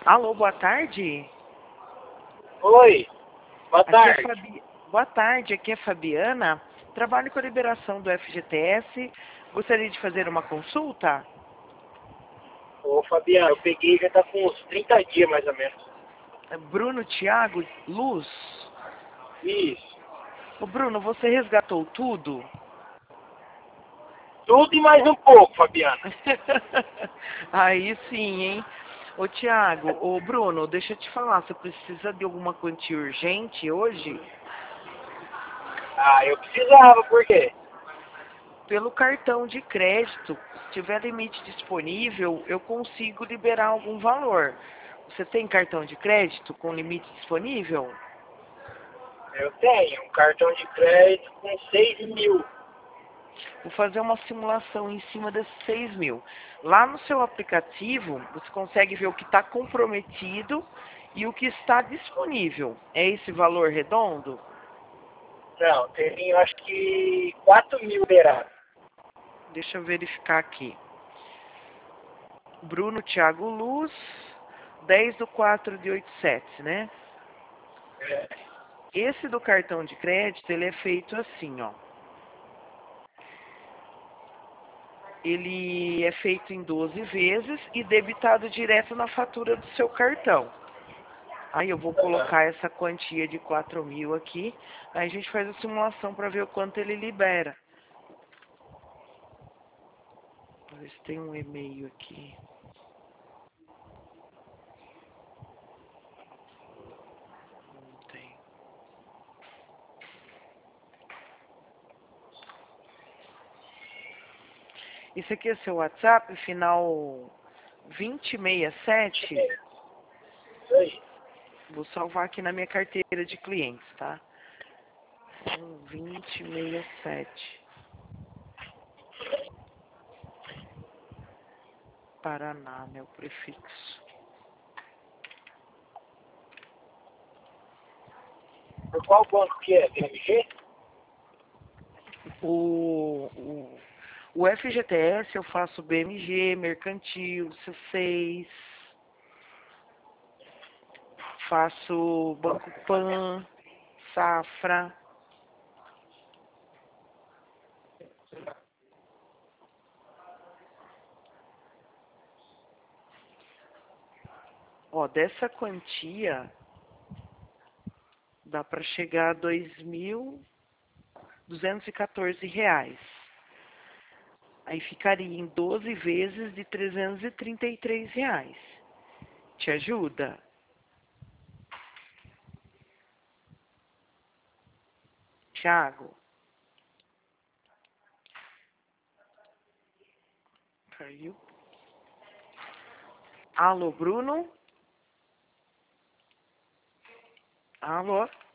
Alô, boa tarde. Oi, boa Aqui é tarde. Fabi... Boa tarde, aqui é Fabiana. Trabalho com a liberação do FGTS. Gostaria de fazer uma consulta? Ô Fabiano, eu peguei já tá com uns 30 dias mais ou menos. Bruno Thiago Luz. Isso. Ô, Bruno, você resgatou tudo? Tudo e mais um pouco, Fabiano. Aí sim, hein? Ô, Thiago, ô, Bruno, deixa eu te falar, você precisa de alguma quantia urgente hoje? Ah, eu precisava, por quê? Pelo cartão de crédito, se tiver limite disponível, eu consigo liberar algum valor. Você tem cartão de crédito com limite disponível? Eu tenho um cartão de crédito com 6.000. Vou fazer uma simulação em cima desses 6 mil. Lá no seu aplicativo, você consegue ver o que está comprometido e o que está disponível. É esse valor redondo? Não, tem eu acho que 4.000 liberados. Deixa eu verificar aqui. Bruno Thiago Luz, 10 do 4 de 87, né? É, Esse do cartão de crédito, ele é feito assim, ó. Ele é feito em 12 vezes e debitado direto na fatura do seu cartão. Aí eu vou colocar essa quantia de 4 mil aqui. Aí a gente faz a simulação para ver o quanto ele libera. Ver se tem um e-mail aqui. Não tem. Esse aqui é seu WhatsApp, final 2067. isso aí. Vou salvar aqui na minha carteira de clientes, tá? 2067. Paraná, né? O prefixo. Por qual banco que é? BMG? O FGTS eu faço BMG, Mercantil, C6, faço Banco Pan, Safra. Ó, dessa quantia dá para chegar a R$ 2.214. Aí ficaria em 12 vezes de R$ 333. Te ajuda? Thiago? Caiu. Alô, Bruno? Alô?